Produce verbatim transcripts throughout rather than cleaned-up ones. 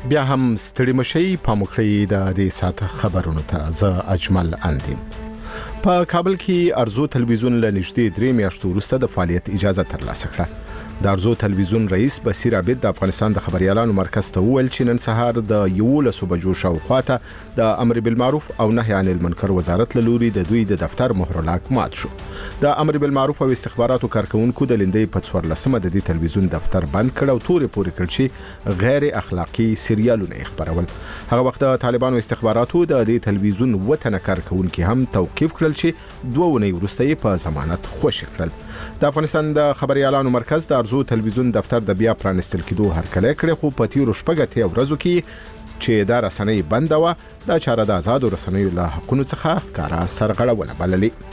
بیا هم ستړي مشي په مخړې د دې ساعت خبرونو ته ز اجمل اندیم. په کابل کې ارزو تلویزیون له نږدې درې میاشتو وروسته د فعالیت اجازه ترلاسه کړه. د ارزو تلویزیون رئیس بصیر عابد د افغانستان د خبريالانو مرکز ته وویل چې نن سهار د یولسو بجو شاوخوا د امر بالمعروف او نهي عن المنکر وزارت له لوري د دوی د دفتر مهرلاک مات شو. د امر بالمعروف او استخباراتو کارکونکو د لندې په څوارلسمه د دې تلویزیون دفتر بند کړ او تورې پورې کړ چې غیر اخلاقی سریالونه خبرول. هغه وخت د طالبانو استخباراتو د دې تلویزیون وطن کارکونکو هم توقيف کړل چې دوه ونې وروسته په ضمانت خوشی کړل. د افغانستان د خبريالانو مرکز د ارزو تلویزیون دفتر د بیا پرانستل کېدو هرکلی کړی، خو په تیرو شپږ اتیا ورځو کې چې دا رسنۍ بنده وه، دا چاره د آزادو رسنیو له حقونو څخه ښکاره سرغړونه بللې.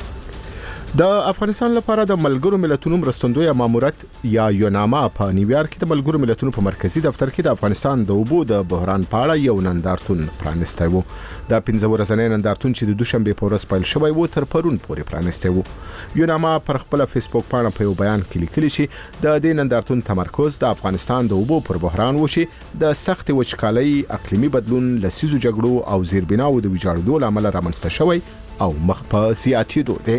د افغانستان لپاره د ملګرو ملتونو مرستندوی ماموریت یا یوناما په نیویارک کې د ملګرو ملتونو په مرکزی دفتر کې د افغانستان د اوبو د بحران په اړه یو نندارتون پرانستی وو. دا پنځه ورځنی نندارتون چې د دوشنبه په ورځ پیل شوی وو تر پرون پورې پرانستی وو. یوناما پر خپل فیسبوک پاڼه په یو بیان کې لیکلي چې د دې نندارتون تمرکز د افغانستان د اوبو پر بحران و چې د سخت وچکالۍ، اقلیمي بدلون، لسیزو جګړو او زیربناو د ویجاړېدو له امله رامنځته شوی او مخ په زیاتېدو دی.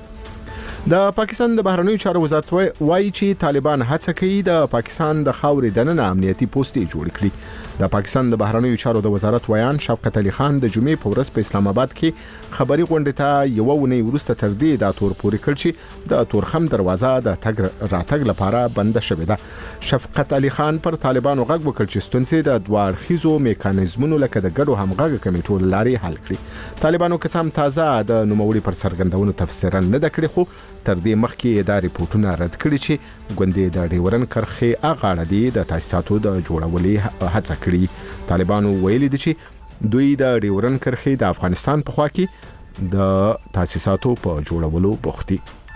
د پاکستان د بهرنیو چارو وزارت وایي چې طالبان هڅه کوي د پاکستان د خاورې دننه امنیتي پوسټې جوړ کړي. د پاکستان د بهرنیو چارو د وزارت ویان شفقت علي خان د جمعې په ورځ په اسلام آباد کې خبري غونډې ته یو ونې وروسته تر دې د تور پورې کړ چې د تورخم دروازه د تګ راتګ لپاره بند شوې ده. شفقت علي خان پر طالبانو غږ وکړ چې ستونزې د دوه اړخیزو میکانیزمونو لکه د ګډو همغږي کمیټو لارې حل کړي. طالبانو قسم تازه د نوموړي پر څرګندونو تفسیرا نه د کړی، خو تر دې مخکې دا ریپورتونه رد کړي چې ګوندې د ډیورن کرښې اغاړه دي د تاسیساتو د جوړولې هڅه کړي. طالبانو ویلي دي چې دوی د ډیورن کرښې د افغانستان په خوا کې د تاسیساتو په جوړولو بوخت دي.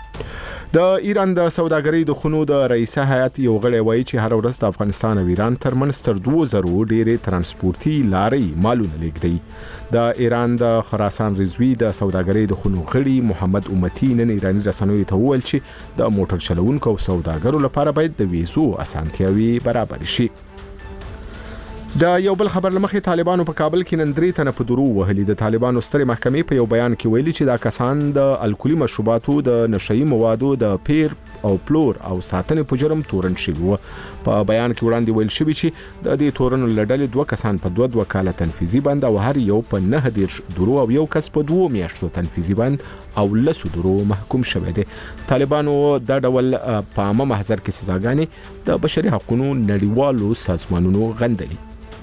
د ایران د سوداګرۍ د خونو د رئیسه هیئت یو غړی وایي چې هر ورځ د افغانستان او ایران ترمنځ تر دوه زره ډېرې ترانسپورتي لارې مالونه لیږدي. د ایران د خراسان رضوي د سوداګرۍ د خونو غړي محمد امتی نن ایرانی رسنیو ته وویل چې د موټر چلوونکو او سوداګرو لپاره باید د ویزو اسانتیاوي برابر شي. د یو بل خبر لمخې طالبانو په کابل کې نن درې تنه په درو وهلي. د طالبانو سترې محکمې په یو بیان کې ویلي چې دا کسان د الکولي مشروباتو، د نشئی موادو د پیر او پلور او ساتنې په جرم تورن شوي وو. په بیان کې وړاندې ویل شوي چې د دې تورنو له ډلې دوه کسان په دوه دوه کاله تنفیذي بند او هر یو په نهه دېرش درو او یو کس په دوه میاشتو تنفیذي بند او لسو درو محکوم شوی دی. طالبانو دا ډول په عامه محضر کې سزاګانې د بشري حقوقو نړیوالو سازمانونو غندلي.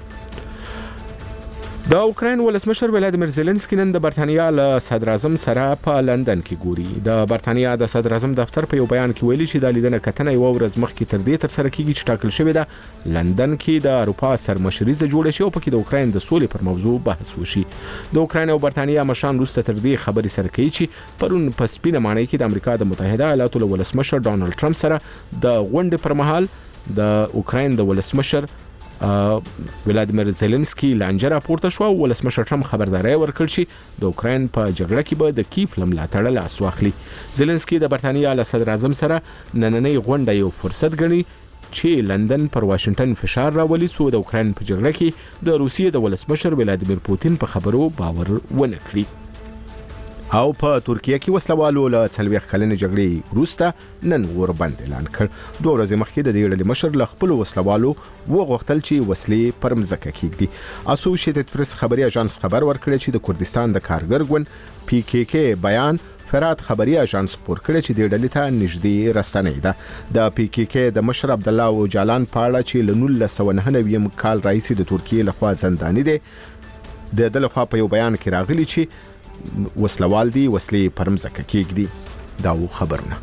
د اوکراین ولسمشر ولادیمیر زيلنسکي نن د برتانیا له صدر اعظم سره په لندن کې ګوري. د برتانیا د صدر اعظم دفتر په یو بیان کې ویلي چې د لیدنه کتنه یو ورځ مخکې تر دې تر سره کېږي چې ټاکل شوې ده لندن کې د اروپا سرمشریزه جوړه شي او پکې د اوکراین د سولې پر موضوع بحث وشي. د اوکراین او برتانیا مشران وروسته تر دې خبرې سره کوي چې پرون په سپینه ماڼۍ کې د امریکا د متحده ایالاتو له ولسمشر ډانلډ ټرمپ سره د غونډې پر مهال د اوکراین د ولسمشر ولادیمیر زيلنسکي لانجه راپورته شو او ولسمشر ټرمپ خبرداري ورکړ چې د اوکراین په جګړه کې به د کیف له ملاتړ لاس واخلي. زيلنسکي د برتانیا له صدر اعظم سره نننۍ غونډه یو فرصت ګڼي چې لندن پر واشنگټن فشار راولي څو د اوکراین په جګړه کې د روسیې د ولسمشر ولادیمیر پوتین په خبرو باور ونه کړي. او په ترکیه کې وسلوالو له څلوېښت کلنې جګړې وروسته نن وربند اعلان کړ. دوه ورځې مخکې د دې ډلې مشر له خپلو وسلوالو وغوښتل چې وسلې پر مځکه کېږدي. اسوشیټډ پریس خبري اژانس خبر ورکړی چې د کردستان د کارګر ګوند پی کې کې بیان فرات خبري اژانس خبر کړی چې د ډلې ته نږدې رسنۍ ده. د پی کې کې د مشر عبد الله او جالان پاړه چې له نولس سوه نهه نوي کال راهیسې د ترکیې لخوا زنداني دي، د دې لخوا په یو بیان کې راغلي چې وسلوال دي وسلې پر مځکه کېږدي. دا و خبرونه.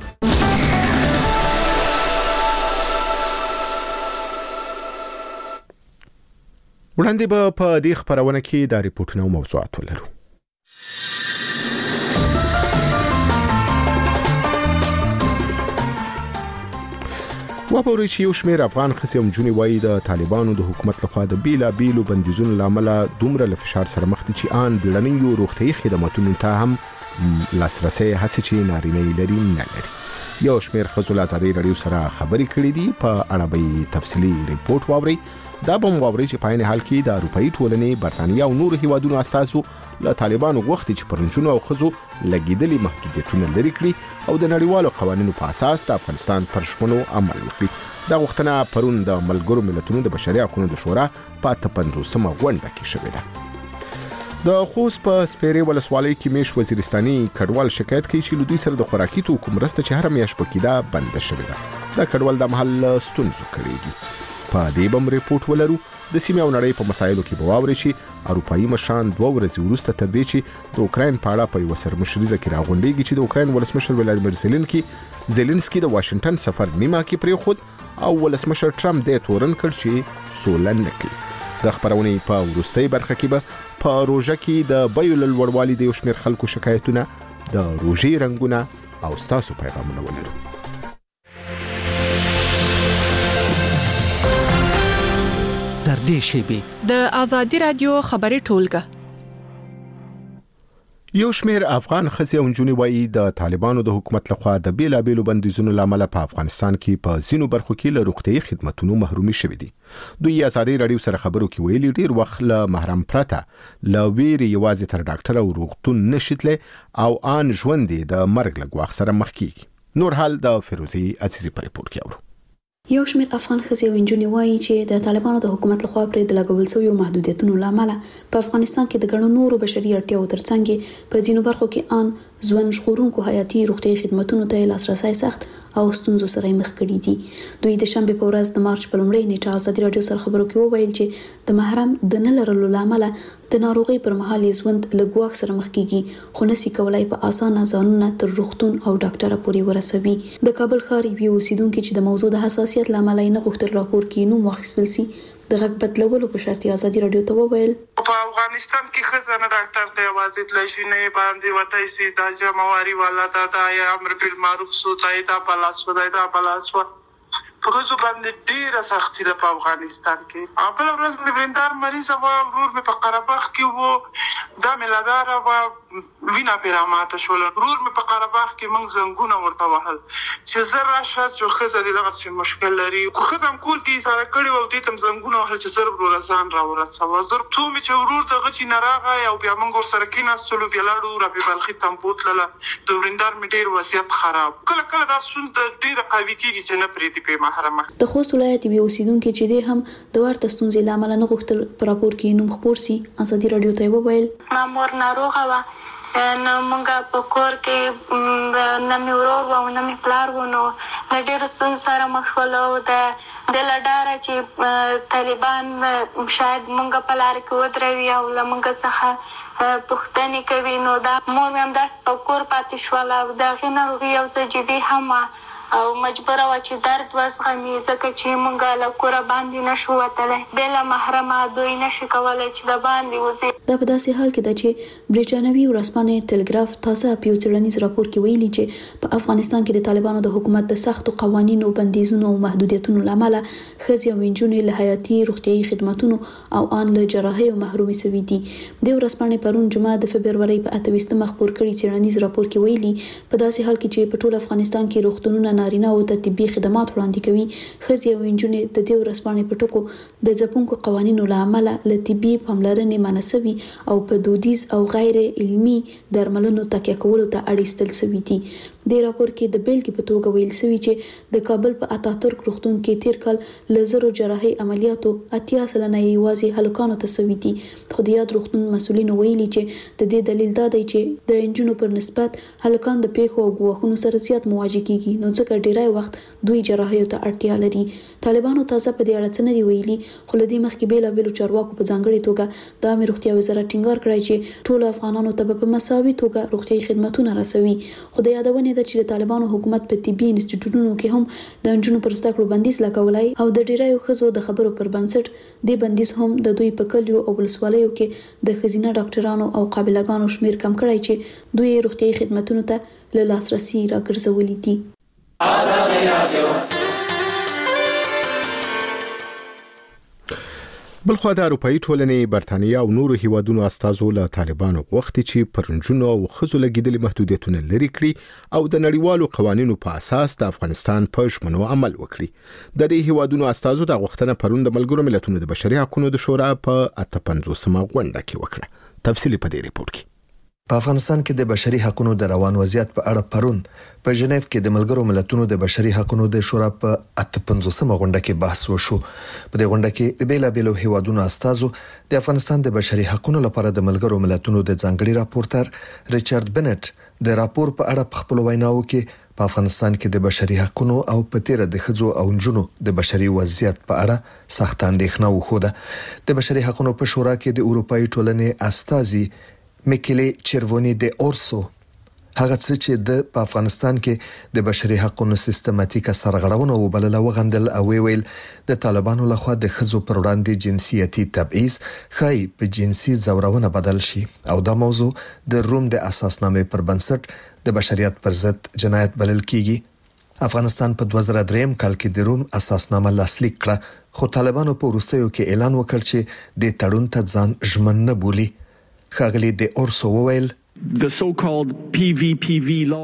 وړاندې به په دې خبرونه کې د ریپورتونو موضوعات ولرو. وپورې چې یو شمېر افغان ښځې او نجونې وایي د طالبانو د حکومت لخوا د بیلابیلو بندیزونو له امله دومره له فشار سره مخ دي چې آن بیړنیو روغتیایي خدماتونو ته هم لاسرسی هسې چې نارینه یې لري نه لري. یو شمېر ښځو له ازادۍ راډیو سره خبرې کړې دي. په اړه به تفصیلي ریپورت واورئ دا به واوري چې په عین حال کې د اروپאי ټولنې برتانیا او نور هیوادونو اساسو له طالبانو غوښتي چې پرنجونو او خزو لګیدلي محدودیتونه لري کړي او د نړیوالو قوانینو په اساس د افغانستان پر شمنو عمل وکړي. دا غوښتنه پرون د ملګرو ملتونو د بشري حقوقو د شورا په پنځوسمه غونډه کې شوې ده. د خوست په سپیرې ولسوالۍ کې میش وزیرستاني کډوال شکایت کوي چې لدوی سره د خوراکي توکو مرسته چې هر میاشت پکې دا بند شوې ده. دا کډوال د محل ستونزو کړيږي. په دې بم ریپورت ولرو د سیمې او نړۍ په مسایلو کې به واوري چې اروپאי مشران دوه ورځې وروسته تر دې چې د اوکراین په اړه په یو سرمشریزه کې راغونډيږي چې د اوکراین ولسمشر ولادیمیر زيلنسکي زيلنسکي د واشنگټن سفر نیمه کې پرې خود او ولسمشر ټرمپ د تورن کړ چې سولن نکړي. د خبرونې په ورستۍ برخه کې به په روژه کې د بیو لوړوالي د شمیر خلکو شکایتونه د روژې رنگونه او ستاسو پیغامونه ولرو. تر دې شیبې د آزادي رادیو خبري ټولګه. یو شمیر افغان ښځې او نجونې وایي د طالبانو د حکومت لخوا د بیلابېلو بندیزونو لامل په افغانستان کې په ځینو برخو کې له روغتیايي خدماتو محرومي شوې دي. دوی آزادي رادیو سره خبرو کې ویلي ډیر وخت له محرم پرته له ویرې یوازې تر ډاکټر او روغتون نشیتله او ان ژوند د مرګ له ګواښ سره مخ کیږي. نور حال د فیروزي عزیزي په ریپورت کې اورو. یو شمېر افغان ښځې او نجونې وایي چې د طالبانو د حکومت لخوا پرې د لګول شویو محدودیتونو لامل په افغانستان کې د ګڼو نورو بشري اړتیاو ترڅنګ په ځینو برخو کې ان ژوند ژغورونکو حیاتي روغتیايي خدماتو ته لاسرسي سخت او ستونزو سره مخ کړي دي. دوی د شنبه په ورځ د مارچ په لومړۍ نیټه آزادي رادیو سره خبرو کې وویل چې د محرم د نه لرلو لامل د ناروغي پر مهال ژوند له ګواښ سره مخ کیږي خو نسي کولای په اسانه ځانونه تر روغتون او ډاکټر پورې ورسوي. د کابل ښار یو اوسیدونکو چې د موضوع د حساسیت لامل نه غوښتل راپور کې نوم واخیستل سي د غږ بدلولو په شرط آزادي رادیو ته وویل په افغانستان کې خزانه ډاکټر ته आवाज تل شي نه باندې وتاي سي دا جمعواري والا دا د امر بالمعروف سوتای دا پلاس ودای دا پلاس و په کوڅو باندې ډیره سختي ده په افغانستان کې. خپل ورځ مې ویندار مریض و ورور مې په قرهباغ کې وو دا ملادار و وینا پیرامات شول. ورور مې په قرهباغ کې موږ زنګونه ورته وهل چې زه راشه چې خزه دې دغه څه مشکل لري خو خدام کول کې سره کړي وو دې تم زنګونه وهل چې زر ورور ځان را ورسوه زر ټول مې چې ورور دغه چې ناراغه او بیا موږ سره کې ناسلو بیا لاړو را په بلخي تمبوت لاله د ویندار مې ډیر وضعیت خراب کله کله دا سند ډیر قوي کیږي چې نه پریدي په محرمه. د خوست ولایت یو اوسیدونکو چې د هم د ورته ستونزې لامل نه غوښتل پر راپور کې نوم خبر سي آزادي رادیو ته وویل ما مور ناروغه و نو مونږه په کور کې نه مې ورور و نه مې پلار و نو د ډېر ستونزو سره مخ شول او د د لډاره چې طالبان شاید مونږه په لار کې ودروي او له مونږ څخه پوښتنې کوي نو دا مور مې همداسې په کور پاتې شوله او د هغې ناروغي یو څه جدي هم او مجبوره وه چې درد وزغمي ځکه چې مونږ له کوره باندې نشو وتلی بې له محرمه دوی نشي کولی چې د باندې وځي. دا په داسې حال کې ده چې برېټانوي ورځپاڼې ټلګراف تازه په یو څېړنیز راپور کې ویلي چې په افغانستان کې د طالبانو د حکومت د سختو قوانینو بندیزونو او محدودیتونو له امله ښځې او نجونې له حیاتي روغتیايي خدماتونو او ان له جراحیو محرومې شوي دي. د ورځپاڼې پرون جمعه د فبرورۍ په اته ویشتمه خپور کړي څېړنیز راپور کې ویلي په داسې حال کې چې په ټول افغانستان کې روغتونونه نارینه او د طبي خدمات وړاندې کوي ښځې او نجونې د دې ورځپاڼې په ټکو د ځپونکو قوانینو له امله له طبي پاملرنې منع شوي او په دودیز او غیر علمي درملنو تکیه کولو ته اړ ایستل شوي دي. د راپور کې د بیلګې په توګه ویل شوي چې د کابل په اتاتورک روغتون کې تیر کال له زرو جراحي عملیاتو اتیا سلنه یوازې هلکانو ته شوي دي. خو د یاد روغتون مسؤلینو ویلي چې د دې دلیل دا دی چې د انجونو پر نسبت هلکان د پیښو او ګواښونو سره زیات مواجه کیږي نو ځکه ډیری وخت دوی جراحیو ته اړتیا لري. طالبانو تازه په دې اړه څه نه دی ویلي خو له دې مخکې بیلابېلو چارواکو په ځانګړې توګه د عامه روغتیا وزارت ټینګار کړی چې ټول افغانانو ته په مساوي توګه روغتیايي خدماتونه رسوي. خو د یادونې ده چې د طالبانو حکومت په طبي انسټیټیوټونو کې هم د انجونو پر زده کړو بندیز لګولای او د ډیریو ښځو د خبرو پر بنسټ د بندیز هم د دوی په کلیو او ولسوالیو کې د ښځینه ډاکټرانو او قابلګانو شمیر کم کړی چې دوی روغتیايي خدماتونو ته له لاسرسي راګرځولي دي. آزادي رادیو بلخو د اروپאי ټولنې برتانیا او نورو هیوادونو استازو له طالبانو غوښتي چې پرنجونو او خزو لګیدلي محدودیتونه لري کړي او د نړیوالو قوانینو په اساس د افغانستان په شمنو عمل وکړي. د دې هیوادونو استازو د غوښتنه پرون د ملګرو ملتونو د بشري حقوقو د شورا په اته پنځوسمه غونډه کې وکړه. تفصیلی په دې ریپورت کې. په افغانستان کې د بشري حقوقو د روان وضعیت په اړه پرون په ژنیف کې د ملګرو ملتونو د بشري حقوقو د شورا په اته پنځوسمه غونډه کې بحث وشو. په دې غونډه کې د بیلابیلو هیوادونو استازو د افغانستان د بشري حقوقو لپاره د ملګرو ملتونو د ځانګړي راپورټر ریچارډ بنټ د راپور په اړه په خپل ویناو کې په افغانستان کې د بشري حقوقو او په تیر د خځو او نجونو د بشري وضعیت په اړه سخت اندېښنه وښوده. د بشري حقوقو په شورا کې د اروپאי ټولنې استازي میکیلی چرونی د اورسو هغه څه چې د افغانستان کې د بشري حقوقو سیستماتیکه سرغړونه وبلله وغندل او ویل د طالبانو لخوا د خځو پر وړاندې جنسیتي تبعیض خای په جنسي زورونه بدل شي او دا موضوع د روم د اساسنامې پر بنسټ د بشریت پر ضد جنایت بلل کیږي. افغانستان په دوه زره درې کال کې د روم اساسنامه لاسلیک کړه خو طالبانو په وروستیو کې اعلان وکړ چې د تړون ته ځان ژمن نه بولي. خاغلی د اورسو وویل The so-called P V P V law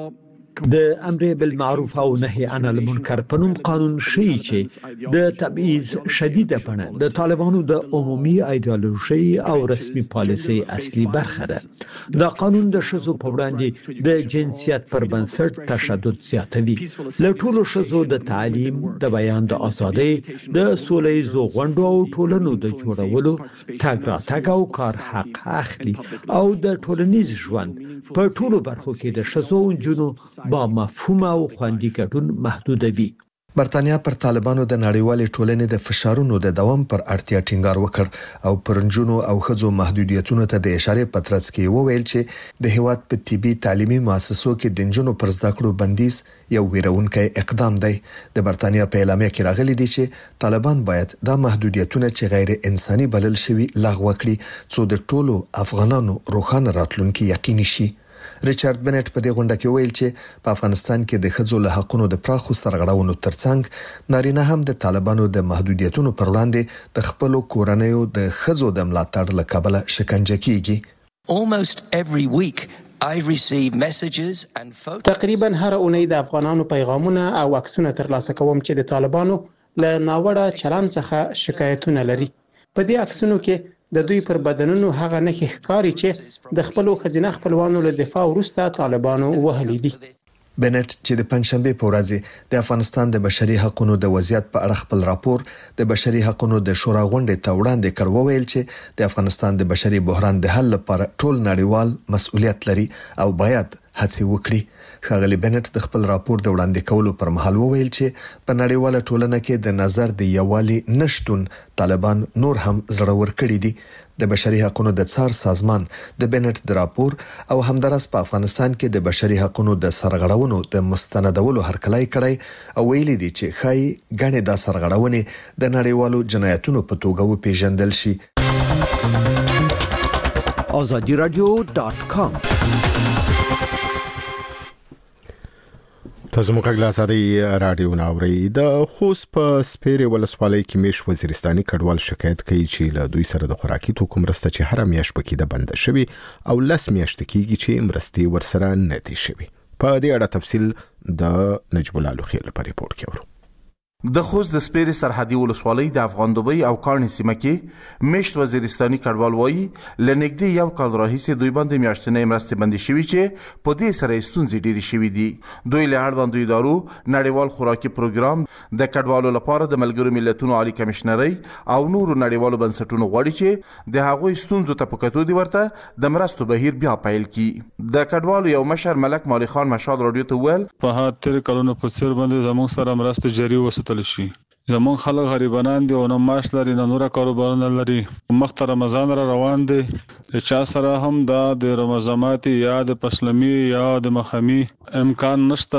د امر بالمعروف او نهي عن المنکر په نوم قانون شي چې د تبعیض شدیده بڼه د طالبانو د عمومي ایدئولوژي او رسمي پالیسي اصلي برخه ده. دا قانون د شذو په وړاندې د جنسیت پر بنسټ تشدد زیاتوي. له ټولو شذو د تعلیم، د بیان د ازادۍ، د سولهییزو غونډو او ټولنو د جوړولو تګ راتګ او کار حق اخلي او د ټولنیز ژوند په ټولو برخو کې د شذو او نجونو با مفهوم او خوندي ګډون محدودوي. برتانیا پر طالبانو د نړیوالې ټولنې د فشارونو د دوام پر اړتیا ټینګار وکړ او پرنجونو او خځو محدودیتونو ته د اشاره پترڅ کې وویل چې د هیواد په طبي تعلیمي مؤسسو کې د نجونو پر زده کړو بندیز یو ویرونکي اقدام دی. د برتانیا په اعلامیه کې راغلي دي چې طالبان باید دا محدودیتونه چې غیر انساني بلل شوي لغوه کړي څو د ټولو افغانانو روښانه راتلونکي یقیني شي. ریچارډ بنټ په دې غونډه کې ویل چې په افغانستان کې د خځو له حقوقو د پراخو سرغړونو ترڅنګ نارینه هم د طالبانو د محدودیتونو پر وړاندې د خپل کورنیو د خځو د ملاتړ لکبله شکنجه کیږي. Almost every week I receive messages and photos. تقریبا هر اونۍ د افغانانو پیغامونه او عکسونه ترلاسه کوم چې د طالبانو له ناوړه چلند څخه شکایتونه لري. په دې عکسونو کې د دوی پر بدنونو هغه نښې ښکاري چې د خپل خزینه خپلوانو له دفاع وروسته طالبانو وهلي دي. بنټ چې د پنځشنبه په ورځ د افغانستان د بشري حقوقو د وضعیت په اړه خپل راپور د بشري حقوقو د شورا غونډې ته وړاندې کړ وویل چې د افغانستان د بشري بحران د حل لپاره ټول نړیوال مسؤلیت لري او باید هڅه وکړي. خاغلی بنټ د خپل راپور د وړاندې کولو پر مهال وویل چې په نړیواله ټولنه کې د نظر د یووالي نشټون طالبان نور هم زړور کړي دي. د بشري حقوقو د څار سازمان د بنټ د راپور او همدارس په افغانستان کې د بشري حقوقو د سرغړونو د مستندولو هرکلی کړی او ویلي دي چې خای غنې د سرغړونې د نړیوالو جنایتونو په توګه وپیژندل شي. آزادی رادیو ډاټ کام تاسو موږ غلا سادي رادیو ناوړي د خوست په سپیره ولسوالۍ کې میش وزیرستاني کډوال شکایت کوي چې له دوی سره د خوراکي توکو مرسته چې هر میاش پکې د بند شوی او لس میاشت کېږي چې مرستي ورسره نه دي شوی. په دې اړه تفصیل د نجیب الله لوخیل په ریپورت کې ورو. د خوست د سپیرې سرحدي ولسوالۍ د افغان دوبۍ او کاڼي سیمه کې میشت وزیرستاني کډوال وایي لنګدي یو کال راهیسې دوی باندې میاشتنې مرستې بندي شوي چې په دې سره ستونزې ډېرې شوي دي. دوی له اړوندو ادارو نړیوال خوراکي پروګرام د کډوالو لپاره د ملګرو ملتونو عالی کمشنرۍ او نورو نړیوالو بنسټونو غواړي چې د هغوی ستونزو ته په کتو دي ورته د مرستو بهیر بیا پیل کړي. د کډوالو یو مشر ملک مالي خان مشال رادیو ته وویل په هاتر کلونو په سر باندې زموږ سره مرستې جاری وساتل شي. زمون خلک غریبانان دي او نه معاش لري نه نور کاروبارونه لري. مخته رمضان را روان دي چې سره هم دا د رمضانات یا د پسلمی یا د مخامي امکان نشته.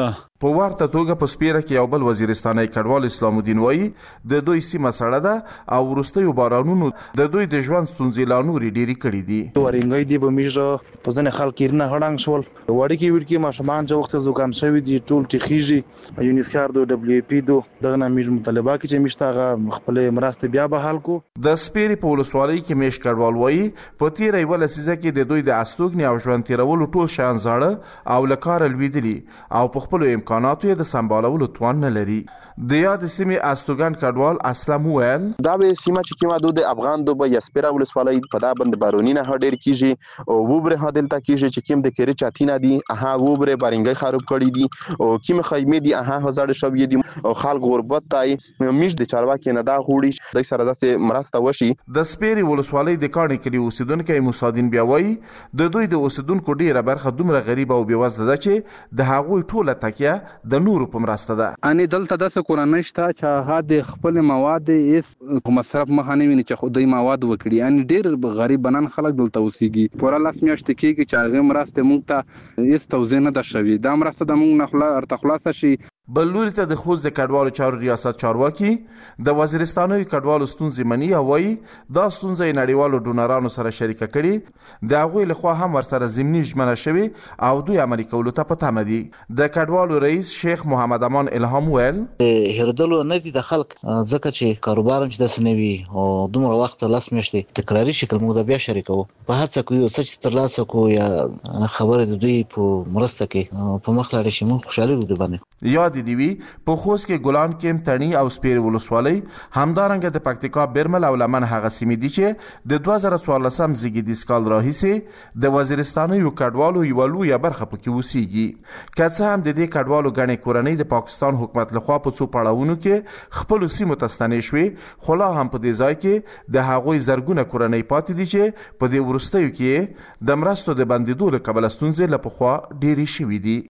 په ورته توګه په سپیره کې یو بل وزیرستاني کډوال اسلام الدین وایي د دوی سیمه سړه ده او وروستیو بارانونو د دوی د ژوند ستونزې لا نورې ډېرې کړې دي. ورنګي دی به میږه په ځنه خلک نه هړنګ شول وړي کې وړ کې ماشومان چې وخت زوکام شوی دي ټول ټیخیږي یونیسیار دو دبليو پی دو دغه میږ مطالبه کې چې مشتاغه خپل مرسته بیا به حل کو. د سپیري په ولسوالۍ کې میش کډوال وایي په تیر یو لسیزه کې د دوی د استوګنې او ژوند تیرولو ټول شان زاړه او لکار لویدلی او په خپل امکاناتو یې د سمبالولو توان نه لري. د یاد سیمې استوګن کډوال اسلام ویل دا به سیمه چې کیما د افغان دو به یسپیرا ولسوالۍ په دا بند بارونی نه هډیر کیږي او وبره هدل تا کیږي چې کیم د کری چاتینا دي اها وبره بارنګي خراب کړی دي او کیم خیمه دي اها هزار شوی دي او خلک غربت تای میش د چارواکي نه دا غوړي د سره داسې مرسته وشي. د سپیري ولسوالۍ د کانې کلی اوسیدونکو موسادین بیا وایي د دوی د اوسیدونکو ډیره برخه دومره غریب او بیوزله ده چې د هغوی ټوله تکیه د نورو په مرسته ده. ان دلته د کورنۍ شته چې هغه د خپل مواد یې مصرف مخانه ویني چې خدای مواد وکړي ان ډیر غریب بنان خلک دلته اوسېږي پورا لاس میاشت کېږي چې هغه مرسته مونږ ته هیڅ توزیع نه ده شوی دا مرسته د مونږ نه خلا ارتخلاص شي. بل لوري ته د خوځ د کډوالو چارو ریاست چارواکي د وزیرستانوي کډوالو ستونزې مني او وایي دا ستونزې نړیوالو ډونرانو سره شریکه کړي د هغوی لخوا هم ورسره ضمني ژمنه شوي او دوی عملي کولو ته په تمه دي. د کډوالو رئیس شیخ محمد امان الهام ویل هردلو نه دي د خلک ځکه چې کاروبار هم چې د سنوي او دومره وخت لاس میشته تکراری شکل موږ د بیا شریکو په هڅه کوي او څه تر لاسه کو یا خبره د دوی په مرسته کې په مخ لاړ شي موږ خوشاله ودی باندې. یاد دی وی په خوست کې ګلان کې تڼي او سپیر ولسوالۍ همدارنګه د پکتیکا برمل او لمن هغه سیمې دي چې د دوه زره څوارلسم زیږدیز کال راهیسې د وزیرستاني یو کډوالو یو لویه برخه پکې اوسېږي. که څه هم د دې کډوالو غنې کورنۍ د پاکستان حکومت لخوا په څو پړاوونو کې خپل سیمو ته ستنې شوې خو لا هم په دې ځای کې د هغوی زرګونه کورنۍ پاتې دي چې په دې وروستیو کې د مرستو د بندیدو له کبله ستونزې له پخوا ډېرې شوې دي.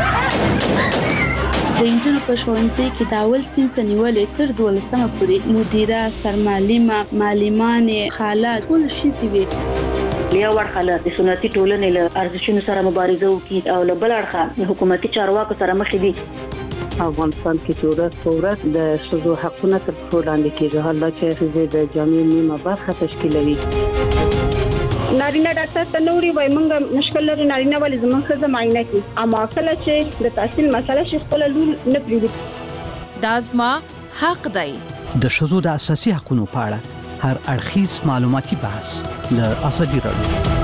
د انجنونو په ښوونځي کې د اول صنف نیولې تر دولسمه پورې مدیره سرمعلمه معلمانې خاله ټول شي وي یو ورخه د سنتي ټولنې له ارزښتونو سره مبارزه وکړي او له بل اړخه حکومتي چارواکو سره مخ دي. افغانستان کې ټولنه ثورت د شذو حقونه تر څو لاندې کېږي حالا چې د جامع نیمه برخه تشکیلوي. نارینه ډاکټر ته نوري وای مونږ مشکل لري نارینه ولې زموږ خزه معاینه کوي اما کله چې د تحصیل مسله شي خپل لول نه پریږدي دا زما حق دی. د شذو د اساسي حقوقو په اړه هر اړخیز معلوماتي بحث له ازادي راډیو.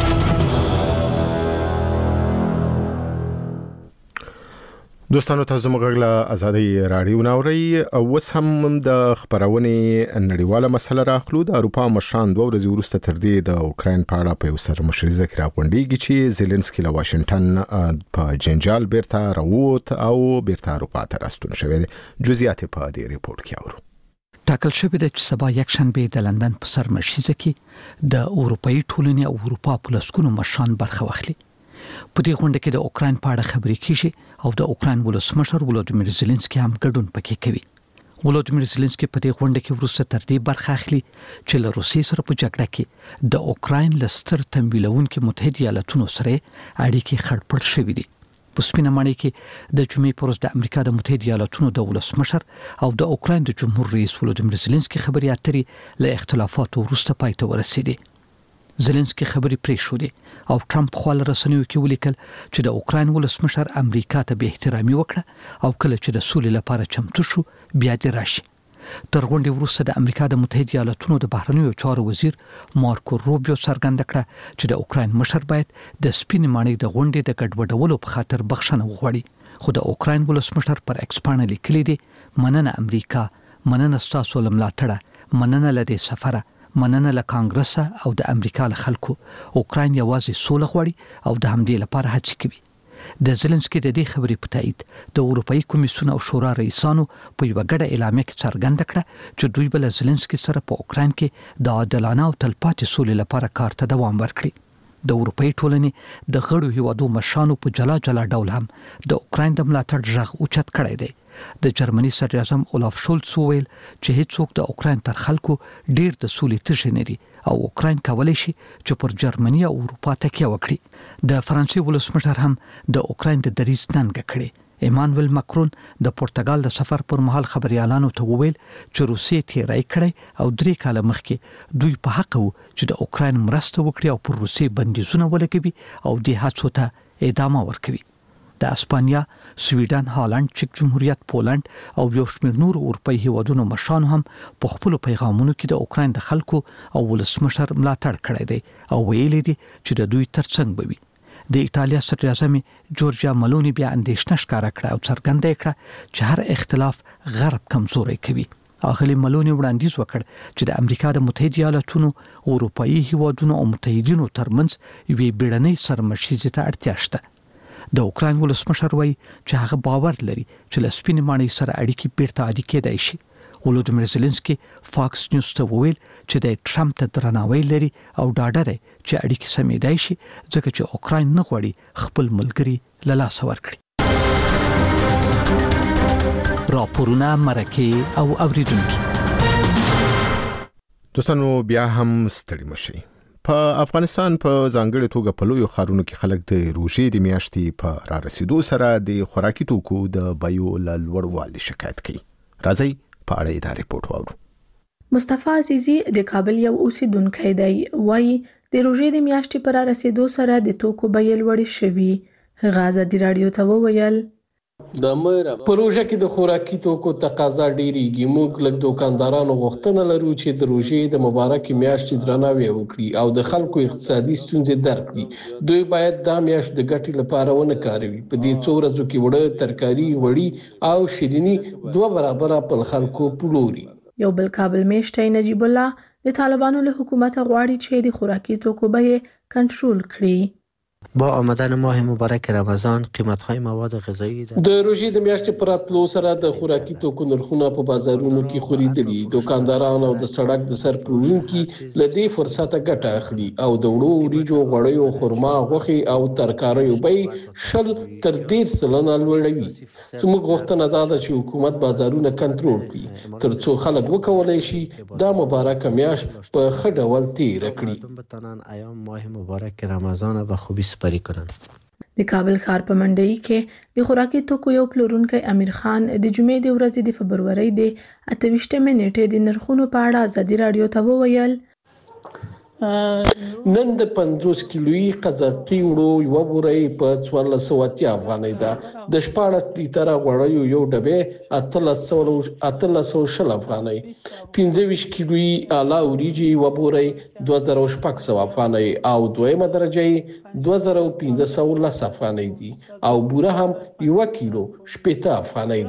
دوستانو تاسو موږ غلا ازادي رادیو ناوړی او سم د خبرونه نړیواله مسله راخلو د اروپا مشران دوه ورځې وروسته تر دې د اوکرين په اړه په سر مشرزه کې راغونډيږي چې زيلنسکي له واشنگټن په جنجال بیرته راووت او بیرته اروپا ته راستون شوی دی. جزئیات په دې ریپورت کې اورو. ټاکل شوی دی چې سبا یک شنبه د لندن په سر مشرزه کې د اروپאי ټولنې او اروپا په لسګونو مشران برخه واخلي. په دې غونډه کې د اوکرين په اړه خبرې کیږي او د اوکرين ولسمشر ولودیمیر زيلنسکي هم ګډون پکې کوي. ولودیمیر زيلنسکي په دې غونډه کې وروسته تر دې برخه اخلي چې له روسیې سره په جګړه کې د اوکرين لستر تمویلونکو متحده ایالاتونو سره اړیکې خړپړ شوې دي. په سپینه ماڼۍ کې د جمعې پر ورځ د امریکا د متحده ایالاتونو د ولسمشر او د اوکرين د جمهور رئیس ولودیمیر زيلنسکي خبرې اترې له اختلافاتو وروسته پای ته ورسېدې. زيلنسکي خبرې پرې شو دي او ټرمپ خپل رسنیو کې ولیکل چې د اوکرين ولسمشر امریکا ته به احترامي وکړه او کله چې د سولې لپاره چمتو شو بیا دې راشي. تر غونډې وروسته د امریکا د متحده ایالاتونو د بهرنیو چارو وزیر مارکو روبیو څرګنده کړه چې د اوکرين مشر باید د سپینې ماڼۍ د غونډې د ګډوډولو په خاطر بخښنه وغواړي. خو د اوکرين ولسمشر پر ایکس باندې لیکلي دي مننه امریکا، مننه تاسو لملاتړه، مننه لدې سفره، مننه له کانګرس او د امریکا له خلکو. اوکرين یوازې سوله غواړي او د همدې لپاره هڅې کوي. د زيلنسکي د دې خبرې په تایید د اروپאי کمیسیون او شورا رئیسانو په یو غړ اعلامیه کې څرګنده کړه چې دوی بل زيلنسکي سره په اوکرين کې د عادلانه او تلپاتې سولې لپاره کار ته دوام ورکړي. د اروپאי ټولنې د غړو هیوادو مشرانو په جلا جلا ډول هم د اوکرين د ملاتړ ژغ اوچت کړی دی. د جرمني صدر اعظم اولاف شولټس وویل چې هیڅوک د اوکرين تر خلکو ډیر د سولې تږي نه دي او اوکرين کولای شي چې پر جرمني او اروپا تکیه وکړي. د فرانسې ولسمشر هم د اوکرين د دریځ ننګه کړې ایمانویل ماکرون د پرتګال د سفر پر مهال خبريالانو ته وویل چې روسیې تیرای کړي او درې کاله مخکې دوی په حق وو چې د اوکرين مرسته وکړي او پر روسیې بندیزونه ولګوي او د هڅو ته ادامه ورکوي. د اسپانیا، سویډن، هالند، چک جمهوریت، پولند او یو شمېر نور اروپאי هیوادونو مشرانو هم په خپل پیغامونو کې د اوکرين د خلکو او ولسمشر ملاتړ کړی دی او ویلي دي چې د دوی ترڅنګ به وي. د ایتالیا صدر اعظم جورجیا ملونی بیا اندېښنه ښکاره کړه او څرګنده کړه چې هر اختلاف غرب کمزوري کوي. اغلی ملونی وړاندیز وکړ چې د امریکا د متحده ایالاتونو، اروپאי هیوادونو او متحدینو ترمنځ یوې بیړنۍ سرمشیزې ته اړتیا شته. د اوکرين ولسمشر وایي چې هغه باور لري چې له سپین ماڼۍ سره اړیکې بیرته عادي کېدای شي. ولودیمیر زيلنسکي فاکس نیوز ته وویل چې د ټرمپ ته درناوی لري او ډاډه دی چې اړیکې سمېدای شي ځکه چې اوکرين نه غواړي خپل ملګری له لاسه ورکړي. راپورونه مرکه او اوریدونکو دوستانو بیا هم ستړي مشي. په افغانستان په ځانګړي توګه په لویو ښارونو کې خلک د روژې د میاشتې په را رسیدو سره د خوراکي توکو د بیو له لوړوالي شکایت کوي. راځي په اړه دا ریپورت واورو. مصطفی عزیزی د کابل یو اوسیدونکی دی، وایي د روژې د میاشتې پر را رسیدو سره د توکو بیې لوړې شوي. هغه ازادي راډیو ته وویل د مېره پروژه کې د خوراکي توکو تقاضا ډېریږي. موږ لږ دوکاندارانو غوښتنه لرو چې د روژې د مبارکې میاشتې درناوی وکړي او د خلکو اقتصادي ستونزې درک کړي. دوی باید دا میاشت د ګټې لپاره ونه کاروي. په دې څو ورځو کې وړه، ترکاري، وړي او شیریني دوه برابره په خلکو پلوري. یو بل کابل میشتي نجیب الله د طالبانو له حکومت غواړي چې د خوراکي توکو بیې کنټرول کړي. با آمدن ماه مبارک رمضان قیمت‌های مواد غذایی د روژې د میاشتې پر راتلو سره د خوراکي توکو نرخونه په بازارونو کې خوریدلي. دوکانداران او د سړک د سر پلورونکي له دې فرصته ګټه اخلي او د وړو وریجو، غوړیو، خرما، غوښې او ترکاریو بیې شل تر ډېر سلنه لوړوي. زموږ غوښتنه دا ده چې حکومت بازارونه کنټرول کړي ترڅو خلک وکولای شي دا مبارکه میاشت په ښه ډول تیر کړي. ایام ماه مبارک رمضان به خوبی سپری کنن. د کابل ښار په منډي کې د خوراکي توکو یو پلورونکی امیر خان د جمعې د ورځې د فبرवरी د اته ویشتمې نیټې د نرخونو په اړه ازادي راډیو ته وویل نن د پنځوس کیلویي قزاقي وړو یو بورۍ په څوارلس سوه اتیا افغانۍ ده. د شپاړس لیټره غوړیو یو ډبې اتلس سوه شل افغانۍ. پنځه ویشت کیلویي اعلی وریجې یو بورۍ دوه زره شپږ سوه افغانۍ او دویمه درجه یې دوه زره پنځه سوه لس افغانۍ دي او بوره هم یو کیلو شپېته افغانۍ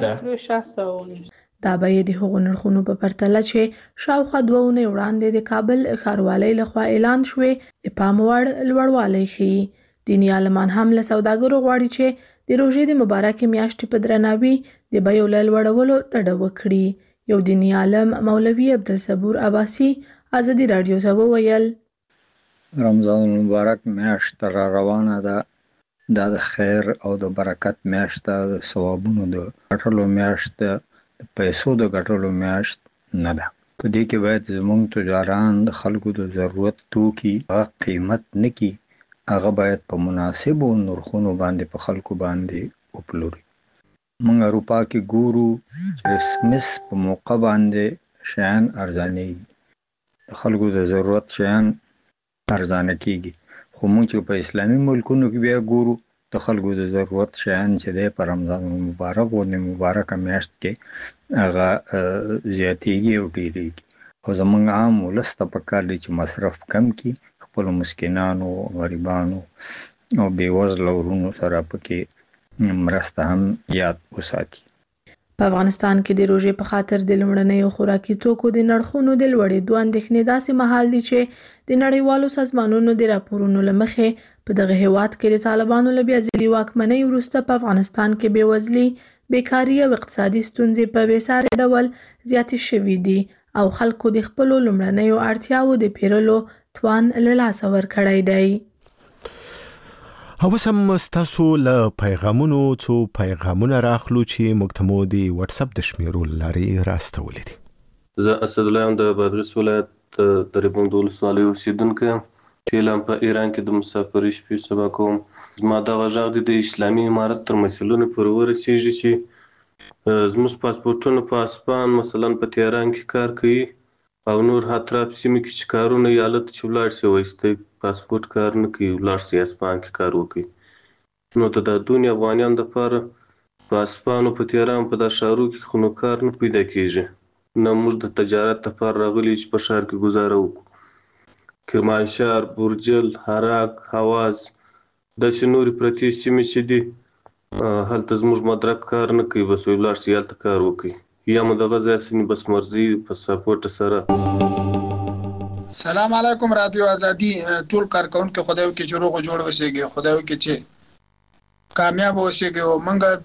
ده. دا به د هغو نرخونو په پرتله چې شاوخوا دوه اونۍ وړاندې د کابل ښاروالۍ لخوا اعلان شوې د پام وړ لوړوالی ښیي. دیني عالمان هم له سوداګرو غواړي چې د روژې د مبارکې میاشتې په درناوي د بیو له لوړولو ډډه وکړي. یو دیني عالم مولوي عبدالصبور عباسي ازادي راډیو ته وویل رمضان المبارک میاشت را روانه ده. دا د خیر او د برکت میاشت ده، د ثوابونو د ګټلو میاشت ده، د پیسو د ګټلو میاشت نه ده. په دې کې باید زموږ تجاران د خلکو د ضرورت توکي هغه قیمت نه کړي، هغه باید په مناسبو نرخونو باندې په خلکو باندې وپلوري. موږ اروپا کې ګورو چې کرسمس په موقع باندې شیان ارزانېږي، د خلکو د ضرورت شیان ارزانه کېږي. خو موږ چې په اسلامي ملکونو کې بیا ګورو د خلکو د ضرورت شیان چې دی په رمضان مبارک غوندې مبارکه میاشت کې هغه زیاتېږي او ډېرېږي. خو زموږ عام ولس ته پکار دی چې مصرف کم کړي، خپلو مسکینانو، غریبانو او بېوزله ورونو سره پکې مرسته هم یاد وساتي. په افغانستان کې د روژې په خاطر د لومړنیو خوراکي توکو د نرخونو د لوړېدو اندېښنې داسې مهال دي چې د نړیوالو سازمانونو د راپورونو له مخې په دغه هیواد کې د طالبانو له بیا ځلي واکمنۍ وروسته په افغانستان کې بېوزلي، بیکاري او اقتصادي ستونزې په بېساري ډول زیاتې شوي دي او خلکو د خپلو لومړنیو اړتیاوو د پیرلو توان له لاسه ورکړی دی. اوس هم ستاسو له پیغامونو څو پیغامونه راخلو چې موږ ته مو د واتس اپ د شمیرو لارې راستولې دي. زه اسدالله یم د بادغیس ولایت د ریبوند ولسوالۍ اوسیدونکی چې اعلان په ایران کې د مسافرۍ شپې سبا کوم. زما دغه غږ د اسلامي امارت تر مسؤلینو پورې ورسیږي چې زموږ پاسپورټونه په اسپان مثلا په تهران کې کار کوي او نور اطراف سیمې کې چې کارونه یې هلته چې ولاړ شي وایسته پاسپورټ کار نه کوي ولاړ شي اسپان کې کار وکړي نو د دونې افغانیانو دپاره په اسپان او په تهران په دا ښارو کې خو نو کار نه پیدا کېږي نه موږ د تجارت دپاره راغلي چې په ښار کې ګزاره وکړو کرمانشاه برجل حراک حواز داسې نورې پرتې سیمې چې دي هلته زموږ مدرک کار نه کوي بس وایي ولاړ شي هلته کار وکړي یا مو دغه ځای سني بس مرضي پاسپورټ سره. سلام علیکم رادیو ازادي ټول کارکونکو خدای وکړي چې روغ جوړ وسیږي خدای وکړي چې کامیاب وسیږي او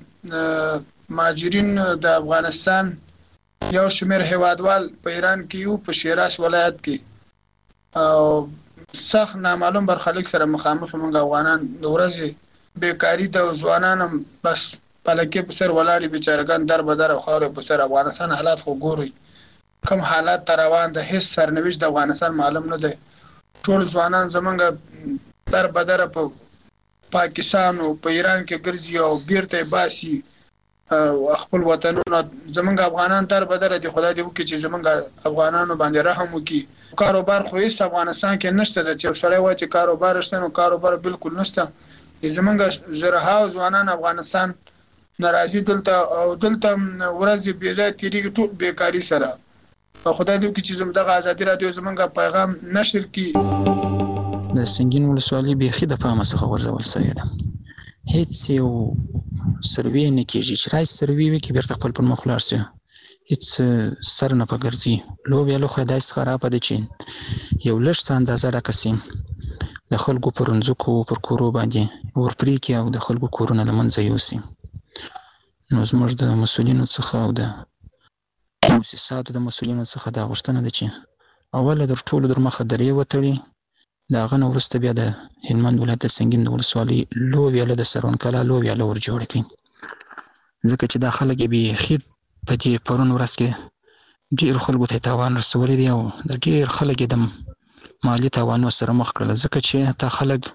موږ مهاجرین د افغانستان یو شمېر هیوادوال په ایران کې یو په شیراز ولایت کې او سخت نامعلوم برخلیک سره مخامخ موږ افغانان د ورځې بیکاری د ځوانانو بس پلکې په سر ولاړې بیچارهګان در بدر او خاورې په سر افغانستان حالات خو ګوري کوم حالات تر روان د هیڅ سرنوشت د افغانستان معلوم نه دی ټول ځوانان زمونږ در بدر په پاکستان او په ایران کې ګرځي او بیرته باسي او خپل وطنونه زمونږ افغانان تر بدر دي خدای دې وکړي چې زمونږ افغانانو باندې رحم وکړي کاروبار خو هیڅ افغانستان کې نشته د چې سړی وایي چې کاروبار شته نو کاروبار بالکل نشته زمونږ زرهاو ځوانان افغانستان ناراضي دلته او دلته ورځ بې ځای تیریږي ټول بیکاری سره خدای دې وکړي چې زموږ دغه ازادي رادیو زمونږ پیغام نشر کړي د سنگین ولسوالۍ بیخي د پامه څخه غورځول سوې ده هیڅ یو سروې نه کېږي چې رایس سروې وکړي بیرته خپل پر مخ ولاړ سي هیڅ سر نه په ګرځي لوبیا لوښی داسې خرابه ده چې یو لږ څه اندازه ډکه سي د خلکو پر ځمکو پر کورو باندې ورپرې کړي او د خلکو کورونه له منځه یوسي نو زموږ د مسؤلینو څخه او د مؤسساتو د مسؤلینو څخه دا غوښتنه ده چې اوله در ټولو در مخه درې وتړي د هغه نه وروسته بیا د هلمند ولایت د سنګین د ولسوالۍ لوبیاله د سرون کلا لوبیاله ور جوړ کړي ځکه چې دا خلک یې بیخي په دې پرون ورځ کې ډېر خلکو ته تاوان رسولی دی او د ډېر خلک یې د مالي تاوانونو سره مخ کړل ځکه چې دا خلک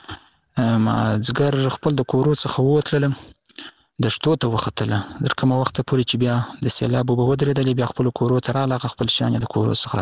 مازدیګر خپل د کورو څخه ووتلل د شتو ته وختله در کومه وخته پورې چې بیا د سیلاب اوبه ودرېدلې بیا خپلو کورو ته راغله خپل شیان یې د کورو څخه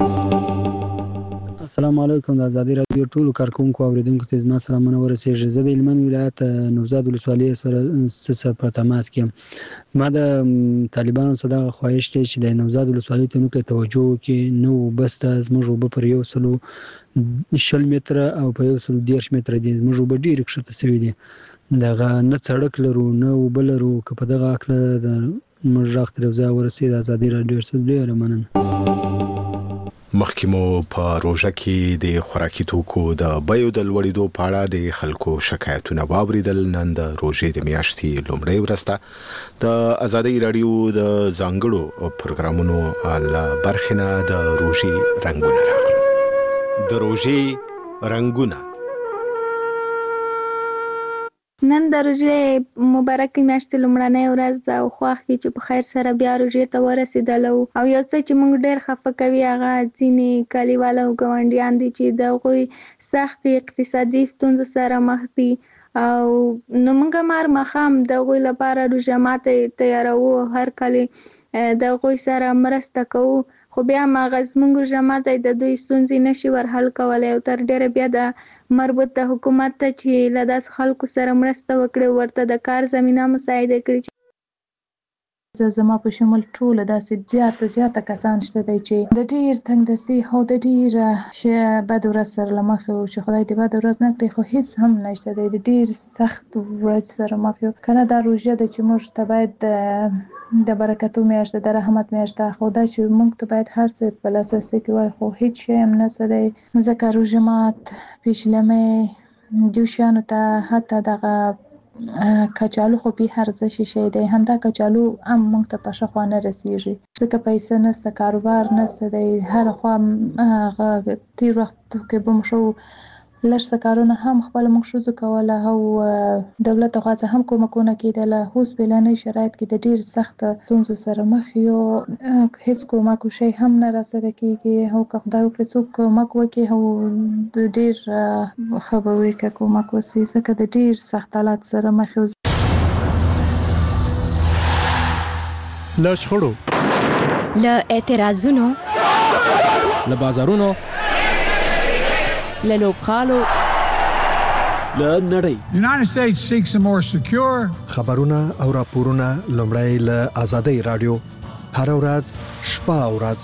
راویستله. السلام علیکم د ازادي رادیو ټولو کارکونکو اوریدونکو ته زما سلامونه ورسیږي زه د هلمند ولایت نوزاد ولسوالۍ سره سره په تماس کې یم زما د طالبانو څخه دغه خواهش دی چې د نوزاد ولسوالۍ ته نو توجه وکړي نو بس د زموږ اوبه پر یو سلو شل متره او په یو سلو دېرش متره دي زموږ اوبه ډېرې کښته سوي دي دغه نه سړک لرو نه اوبه لرو که په دغه هکله د موږ غږ تر یو ځایه ورسېد د ازادي راډیو څخه ډېره مننه. مخکې مو په روژه کې د خوراکي توکو د بیو د لوړېدو په اړه د خلکو شکایتونه واوریدل نن د روژې د میاشتې لومړۍ ورځ ده د ازادي راډیو د ځانګړو پروګرامونو له برخې نه د روژې رنګونه راغلو د روژې رنګونه نن د روژې مبارکې میاشتې لومړنۍ ورځ ده او خوښ وي چې په خیر سره بیا روژې ته ورسېدلو او یو څه چې موږ ډېر خفه کوي هغه ځینې کلیوال او ګاونډیان دي چې د هغوی سختې اقتصادي ستونزو سره مخ دي او نو موږ هم هر ماښام د هغوی لپاره روژه ماتې تیاروو هر کال د هغوی سره مرسته کوو خو بیا هم هغه زموږ روژه ماتې د دوی ستونزې نشي ورحل کولی او تر ډېره بیا د مربوطه حکومت ته چې له داسې خلکو سره مرسته وکړي ورته د کار زمینه مساعده کړي زه زما په شمول ټوله داسې زیاته زیاته کسان شته دی چې د ډېر تنګ دستي او د ډېره بد ورځ سره له مخ یو چې خدای دې بد ورځ نه کړي خو هېڅ هم نشته دی د ډېر سخت ورځ سره مخ یو که نه دا روژه ده چې موږ ته باید د برکتو میاشت د رحمت میاشت ده خو دا چې موږ ته باید هر څه په لاسرسي کې وای خو هیڅ شی هم نشته دی ځکه روژه مات پیشلمۍ دې شیانو ته حتی دغه کچالو خو بې ارزښته شی دی همدا کچالو هم موږ ته په ښه خوا نه رسیږي ځکه پیسې نشته کاروبار نشته دی هر خوا هغه تېر وخت کې به مو ښه لږ کارونه هم خپل موږ شوزو کوله او دولت غواړي هم کومکونه کېدل. اوس بلانه شرایط کې د ډیر سخت ستونزو سره مخ یو، هیڅ کومک شي هم نه راسره کیږي. او که خدای وکړي څوک کومک وکړي او د ډیر خبرې کې کومک وسی ځکه د ډیر سخت حالات سره مخ یو. له شخړو، له اعتراضونو، له بازارونو، له لوبغالو، له نړۍ. United States seeks a more secure. خبرونه او راپورونه لومړی له آزادۍ رادیو هر ورځ شپه او ورځ.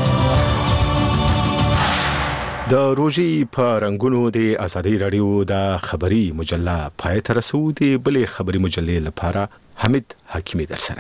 د روزي په رنگونو د آزادۍ رادیو د خبري مجله پای ته رسو. د بلې خبري مجلې لپاره حمید حکیمی در سره